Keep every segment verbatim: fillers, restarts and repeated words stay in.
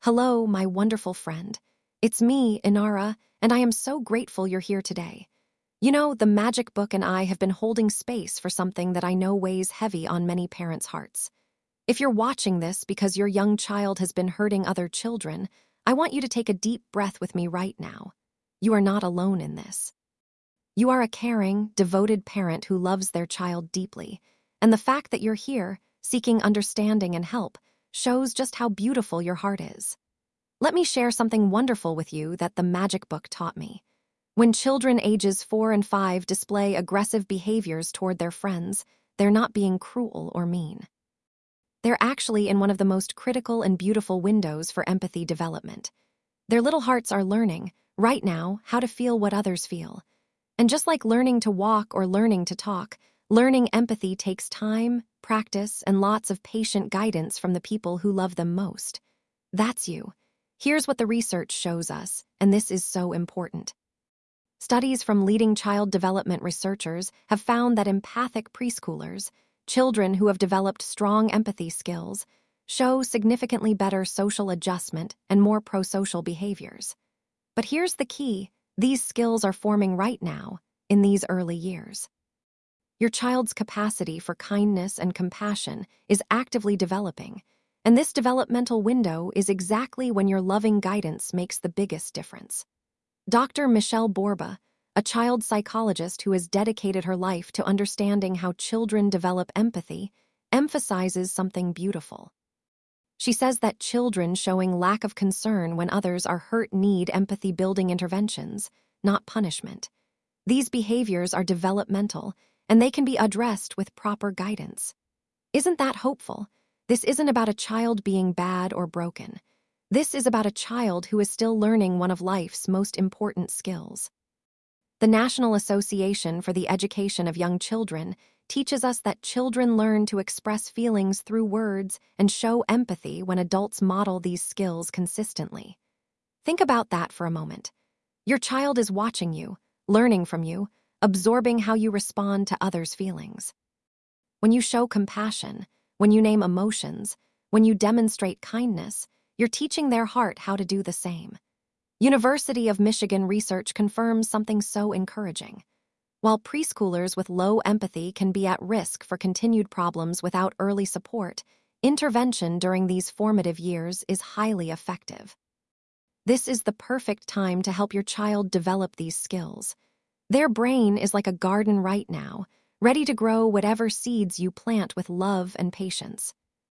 Hello, my wonderful friend. It's me, Inara, and I am so grateful you're here today. You know, the magic book and I have been holding space for something that I know weighs heavy on many parents' hearts. If you're watching this because your young child has been hurting other children, I want you to take a deep breath with me right now. You are not alone in this. You are a caring, devoted parent who loves their child deeply, and the fact that you're here, seeking understanding and help, shows just how beautiful your heart is. Let me share something wonderful with you that the magic book taught me. When children ages four and five display aggressive behaviors toward their friends, they're not being cruel or mean. They're actually in one of the most critical and beautiful windows for empathy development. Their little hearts are learning, right now, how to feel what others feel. And just like learning to walk or learning to talk, learning empathy takes time, practice, and lots of patient guidance from the people who love them most. That's you. Here's what the research shows us, and this is so important. Studies from leading child development researchers have found that empathic preschoolers, children who have developed strong empathy skills, show significantly better social adjustment and more pro-social behaviors. But here's the key: these skills are forming right now, in these early years. Your child's capacity for kindness and compassion is actively developing, and this developmental window is exactly when your loving guidance makes the biggest difference. Doctor Michelle Borba, a child psychologist who has dedicated her life to understanding how children develop empathy, emphasizes something beautiful. She says that children showing lack of concern when others are hurt need empathy-building interventions, not punishment. These behaviors are developmental, and they can be addressed with proper guidance. Isn't that hopeful? This isn't about a child being bad or broken. This is about a child who is still learning one of life's most important skills. The National Association for the Education of Young Children teaches us that children learn to express feelings through words and show empathy when adults model these skills consistently. Think about that for a moment. Your child is watching you, learning from you, absorbing how you respond to others' feelings. When you show compassion, when you name emotions, when you demonstrate kindness, you're teaching their heart how to do the same. University of Michigan research confirms something so encouraging. While preschoolers with low empathy can be at risk for continued problems without early support, intervention during these formative years is highly effective. This is the perfect time to help your child develop these skills. Their brain is like a garden right now, ready to grow whatever seeds you plant with love and patience.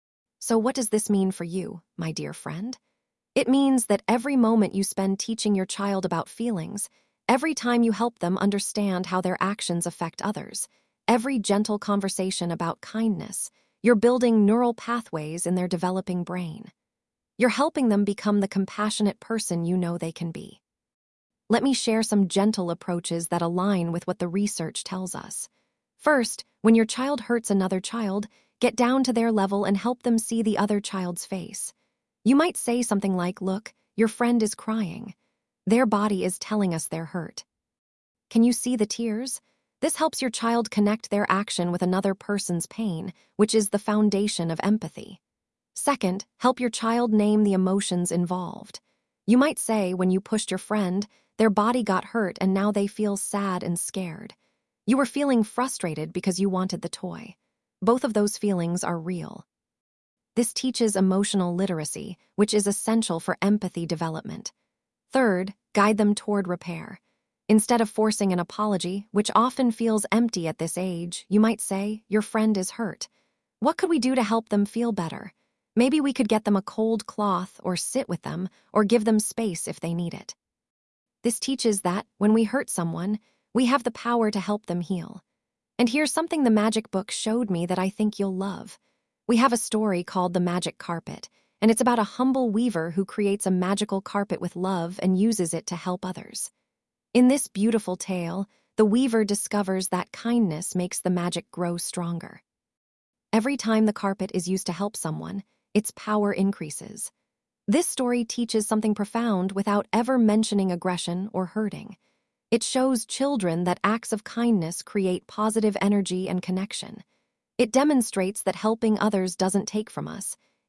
So what does this mean for you, my dear friend? It means that every moment you spend teaching your child about feelings, every time you help them understand how their actions affect others, every gentle conversation about kindness, you're building neural pathways in their developing brain. You're helping them become the compassionate person you know they can be. Let me share some gentle approaches that align with what the research tells us. First, when your child hurts another child, get down to their level and help them see the other child's face. You might say something like, "Look, your friend is crying. Their body is telling us they're hurt. Can you see the tears?" This helps your child connect their action with another person's pain, which is the foundation of empathy. Second, help your child name the emotions involved. You might say, when you pushed your friend, their body got hurt and now they feel sad and scared. You were feeling frustrated because you wanted the toy. Both of those feelings are real. This teaches emotional literacy, which is essential for empathy development. Third, guide them toward repair. Instead of forcing an apology, which often feels empty at this age, you might say, "Your friend is hurt. What could we do to help them feel better? Maybe we could get them a cold cloth or sit with them or give them space if they need it." This teaches that, when we hurt someone, we have the power to help them heal. And here's something the magic book showed me that I think you'll love. We have a story called The Magic Carpet, and it's about a humble weaver who creates a magical carpet with love and uses it to help others. In this beautiful tale, the weaver discovers that kindness makes the magic grow stronger. Every time the carpet is used to help someone, its power increases. This story teaches something profound without ever mentioning aggression or hurting. It shows children that acts of kindness create positive energy and connection. It demonstrates that helping others doesn't take from us.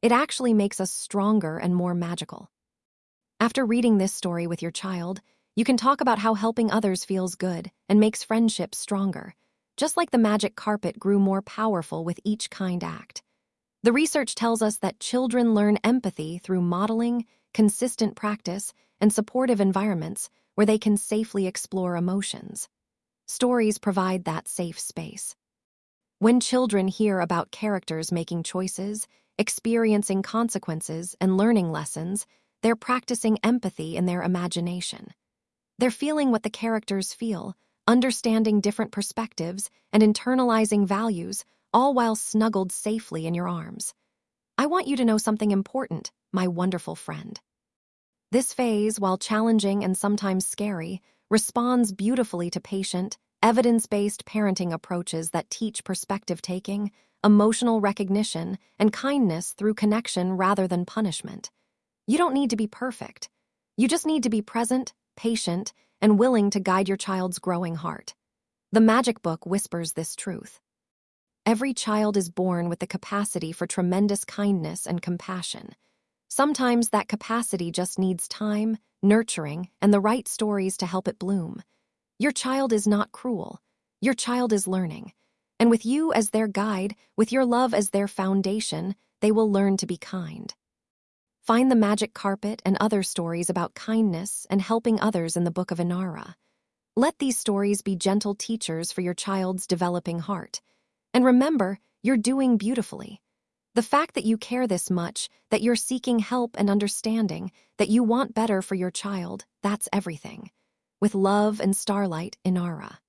It actually makes us stronger and more magical. After reading this story with your child, you can talk about how helping others feels good and makes friendships stronger, just like the magic carpet grew more powerful with each kind act. The research tells us that children learn empathy through modeling, consistent practice, and supportive environments where they can safely explore emotions. Stories provide that safe space. When children hear about characters making choices, experiencing consequences, and learning lessons, they're practicing empathy in their imagination. They're feeling what the characters feel, understanding different perspectives, and internalizing values, all while snuggled safely in your arms. I want you to know something important, my wonderful friend. This phase, while challenging and sometimes scary, responds beautifully to patient, evidence-based parenting approaches that teach perspective-taking, emotional recognition, and kindness through connection rather than punishment. You don't need to be perfect. You just need to be present, patient, and willing to guide your child's growing heart. The Magic Book whispers this truth. Every child is born with the capacity for tremendous kindness and compassion. Sometimes that capacity just needs time, nurturing, and the right stories to help it bloom. Your child is not cruel. Your child is learning. And with you as their guide, with your love as their foundation, they will learn to be kind. Find the magic carpet and other stories about kindness and helping others in the Book of Inara. Let these stories be gentle teachers for your child's developing heart. And remember, you're doing beautifully. The fact that you care this much, that you're seeking help and understanding, that you want better for your child, that's everything. With love and starlight, Inara.